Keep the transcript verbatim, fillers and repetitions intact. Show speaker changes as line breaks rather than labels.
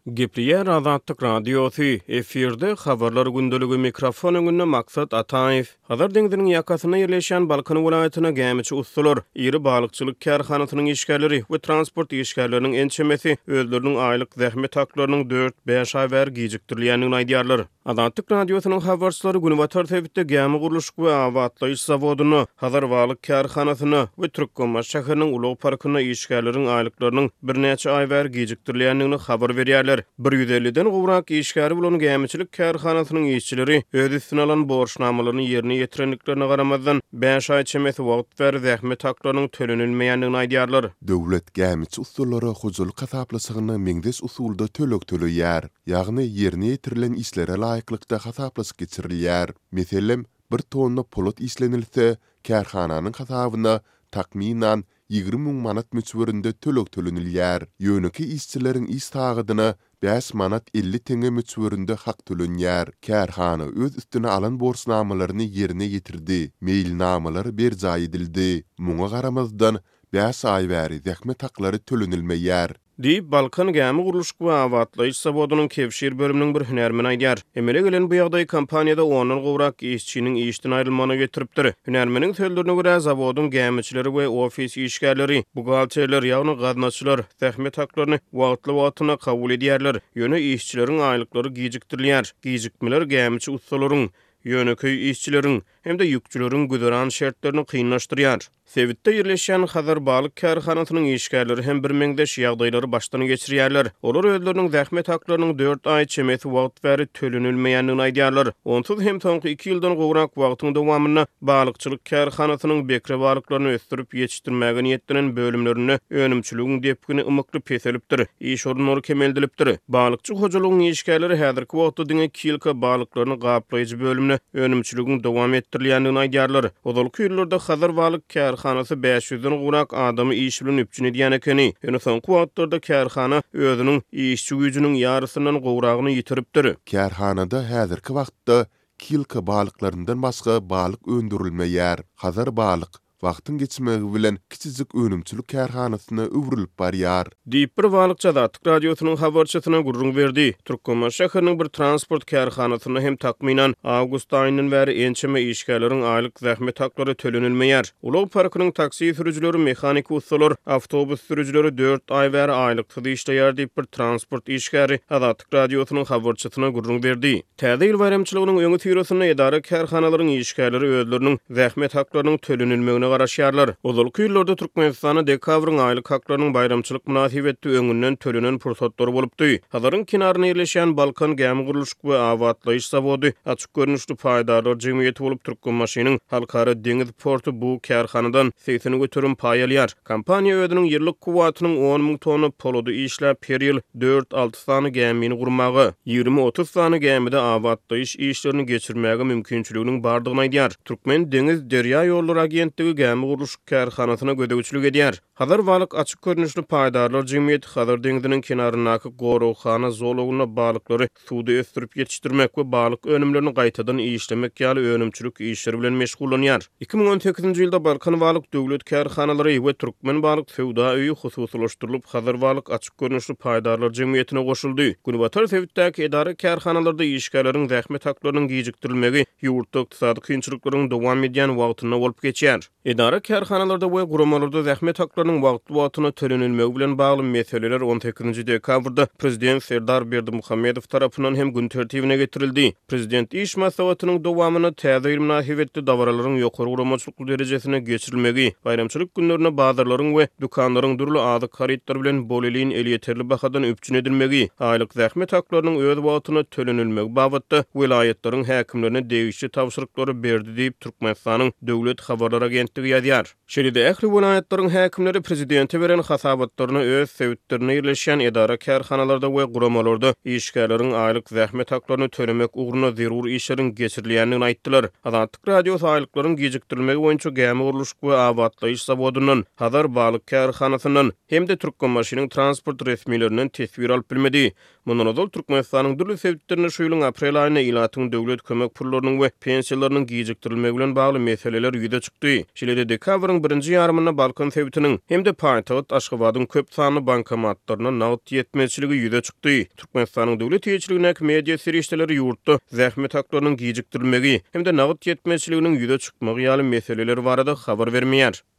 Gepriyer Azatlyk Radiosu efirde habarlar gündölügi mikrofon öňünde maksat Ataev. Hazır deňdiniň ýakasyna ýerleşen Balkan welaýatyna gämiçi ustalar, iri balykçylyk kärhanasynyň işgärleri we transport işgärleriniň ençemesi özleriniň aýlyk zähmet haklarynyň dört beş ay bäri gijikdirilýändigini aýdýarlar. Azatlyk Radiosynyň habarçylary Günübatar täwitde gämi guruluşy we awatlaýyş zawodyny, Hazar balyk kärhanasyny we Türkmenbaş şäheriniň Ulug parkyna işgärleriň aýlyklarynyň bir näçe ay bäri gijikdirilýändigini habar berýärler. bir yüz elli'den gowrak işgäri bolan gämiçilik kärhanasynyň işçileri öz üstüne alan borçnamalaryny ýerine ýetirenliklerine garamazdan beş ay çemesi wagt we zähmet haklarynyň tölenilmeýändigini aýdýarlar.
Döwlet gämiçi usullary hujuluk hasaplysygyny meňdes usulda tölek töleýär, ýagny ýerine ýetirilen işlere laýyklykda hasaplasy geçirilýär. Meselem, bir tonna polat işlenilse, kärhananyň hasabyna takminan ýygrimi müň manat müçberinde tölek tölenilýär. Ýöneki işçileriň iş tagydyna beş manat elli teňe müçberinde hak tölenýär. Kärhana öz üstüne alan borçnamalaryny ýerine ýetirdi. Meýilnamalary berja edildi. Muňa garamazdan beş ay bäri zähmet haklary tölenilmeýär.
Diýip Balkan gämi guruluşy we awatlaýyş zawodynyň Kevşir bölüminiň bir hünärmeni aýdýar. Emele gelen bu ýagdaý kompaniýada ondan gowrak işçiniň işden aýrylmagyna getiripdir. Hünärmeniň sözlerine görä zawodyň gämiçileri we ofis işgärleri, bugalterler ýagny gaznaçylar zähmet haklaryny wagtly wagtyna kabul edýärler. Ýöne işçileriň aýlyklary gijikdirilýär. Gijikmeler gämiçi ustalaryň, ýöneköy işçileriň hem de ýükçüleriň güderan şertlerini kynlaşdyrýar. Sewitde ýerleşen Hazar balyk kärhanasynyň işgärleri hem bir meňdeş ýagdaýlary başdan geçirýärler. Olar özleriniň zähmet haklarynyň dört ay çemesi wagt bäri tölenilmeýändigini aýdýarlar. Onsuz hem soňky iki ýyldan gowrak wagtyň dowamyna balykçylyk kärhanasynyň bekre balyklaryny ösdürip ýetişdirmäge niýetlenen bölümlerini önümçiligiň depkini ymykly peselipdir. İş ornary kemeldilipdir. Balykçy hojalygyň işgärleri häzirki wagtda diňe kilka balyklaryny gaplaýjy bölümni önümçiligiň dowam etdirilýändigini aýdýarlar. Ozalky ýyllarda Hazar balyk kärhanasy beş yüzden gowrak adamy iş bilen üpjün edýän ekeni. Ýöne soňky wagtlarda kärhana özüniň işçi güýjüniň ýarysyndan gowragyny ýitiripdir.
Kärhanada häzirki wagtda kilka balyklaryndan başga balyk öndürilmeýär. Hazar balyk wagtyň geçmegi bilen kiçijik önümçilik kärhanasyna öwrülip barýar.
Diýip bir balykçy Azatlyk Radiosynyň habarçysyna gurrun berdi. Türkmenbaş şäheriniň bir transport kärhanasyna hem takminan awgust aýynyň bäri ençeme işgärleriň aýlyk zähmet haklary tölenilmeýär. Ulug parkynyň taksi sürüjileri, mehanik ustalar, awtobus sürüjileri dört ay bäri aýlyksyz işleýär diýip bir transport işgäri Azatlyk Radiosynyň habarçysyna gurrun berdi. Täze ýyl bayramçylygynyň öňe tüýresinde edara kärhanalaryň işgärleri özleriniň zähmet haklarynyň tölenilmegine garaşýarlar. Ozalky ýyllarda Türkmenistana dekabryň aýlyk haklarynyň bayramçylyk münasibetde öňünden tölenen pursatlary bolupdy. Hazaryň kinaryna ýerleşen Balkan gämi guruluşy we awatlaýyş zawody açyk görnüşli paýdarlar jemgyýeti bolup Türkmenbaşynyň halkara deňiz portu bu kärhanadan seýsini götürüm paýalýar. Kompaniýa özüniň ýyllyk kuwatynyň on müň tonna poludy işläp per ýyl dört alty sany gämini gurmagy, ýygrimi otuz sany gämide awatlaýyş işlerini geçirmäge mümkinçiliginiň bardygyny aýdýar. Türkmen deňiz derýa ýollary agentligi gämi guruluş kärhanasyna gödegçilik edýär. Hazar balyk açyk görnüşli paýdarlar jemgyýeti Hazar deňiziniň kenaryndaky gorowxana zologyna balyklary suwda ösdürip ýetişdirmek we balyk önümlerini gaýtadan işlemek ýaly önümçilik işleri bilen meşgullanýar. iki miň on sekizinji ýylda Balkan balyk döwlet kärhanalary we Türkmen balyk sewda öýü hususlaşdyrylyp Hazar balyk açyk görnüşli paýdarlar jemgyýetine goşuldy. Günübatar sewitdäki edara kärhanalarda işgärleriň zähmet haklarynyň gijikdirilmegi ýurtda ykdysady kynçylyklaryň dowam edýän wagtyna bolup geçýär. Edara kärhanalarda we guramalarda zähmet haklarynyň wagtly wagtyna tölenilmegi bilen bagly meseleler on sekizinji dekabrda Prezident Serdar Berdimuhammedow tarapyndan hem gün tertibine getirildi. Prezident iş maslahatynyň dowamyny täze ýyl münasibetli dawaralaryň ýokary guramaçylyk derejesine geçirilmegi, bayramçylyk günlerine bazarlaryň we dukanlaryň durly azyk haritler bilen bolelyň elýeterli bahadan üpjün edilmegi, aýlyk zähmet haklarynyň öz wagtyna tölenilmegi babatda welaýetlaryň häkimlerine degişli tawşyryklary berdi diýip Türkmenistanyň döwlet habarlar agentligi ýazýar. Şeýle ähli welaýetlaryň häkimleri prezidente beren hasabatlaryny öz sewitlerine ýerleşen edara kärhanalarda we guramalarda işgärleriň aýlyk zähmet haklaryny tölemek ugruna zerur işleriň geçirilýändigini aýtdylar. Azatlyk Radiosu aýlyklaryň gijikdirilmegi boýunça gämi guruluşy we awatlaýyş zawodynyň, Hazar balyk kärhanasynyň hem de Türkmenbaşynyň transport resmiýetlerinden tesbir alyp bilmedi. Mundan ozal Türkmenistanyň dürli sewitlerine şu ýylyň aprel aýyna ýylatyň döwlet kömek pullarynyň we pensiýalarynyň gijikdirilmegi bilen bagly meseleler ýüze çykdy. Şeýle-de dekabrın birinji ýarymyna Balkan sebitiniň hem de paýtagat Aşgabatyň köp sanly bankomatlaryna nagd ýetmezçiligi ýüze çykdy. Türkmenistanyň döwlet ýetirigine media serişdeleri ýurtda zähmet haklarynyň gijikdirilmegi hem de nagd ýetmezçiliginiň ýüze çykmagy ýaly meseleler barada habar bermeýär.